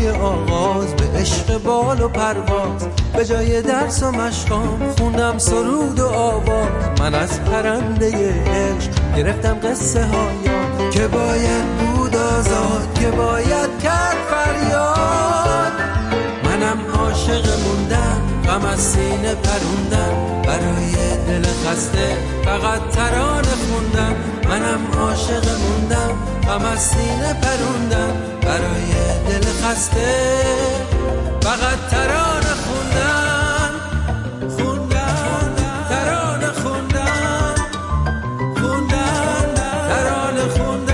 های آغاز به عشق بال و پرواز. به جای درس و مشقام خوندم سرود و آواز. من از پرنده عشق گرفتم قصه هایم که باید بود آزاد، که باید کرد فریاد. منم عاشق موندم، غم از سینه پروندم، برای دل خسته فقط ترانه خوندم. منم عاشق موندم، غم از سینه پروندم، برای دل خسته فقط ترانه خوندم. خوندم ترانه خوندم، خوندم ترانه خوندم.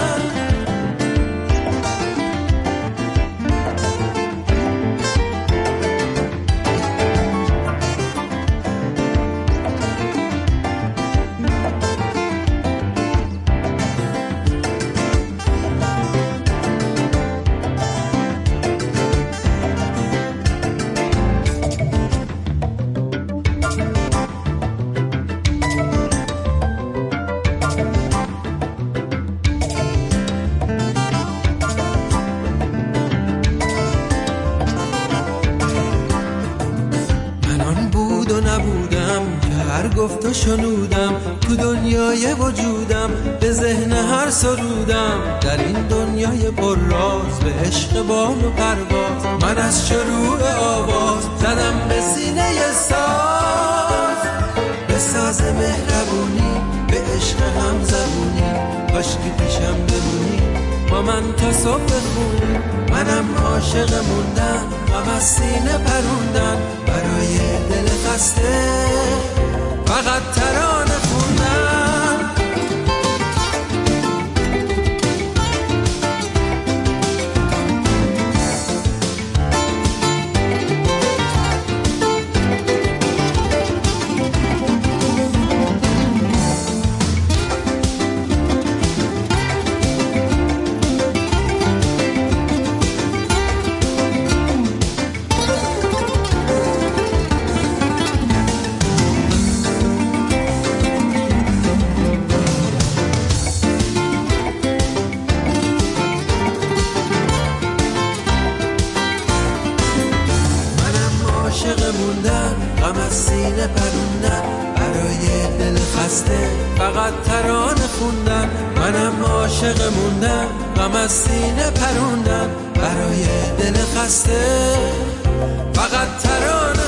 گفت و شنودم تو دنیای وجودم، به ذهن هر سرودم در این دنیای پر راز، به عشق بال و پرواز. من از شروع آواز زدم به سینه ساز، به ساز مهربونی، به عشق هم زبونی. کاش که پیشم بمونی با من تا صبح بخونی. منم عاشق موندن، غم از سینه پروندن، برای دل خسته فقط ترانه خوندم. غم از سینه پروندن، برای دل خسته فقط ترانه خوندن. منم عاشق موندم، غم از سینه پروندن، برای دل خسته فقط ترانه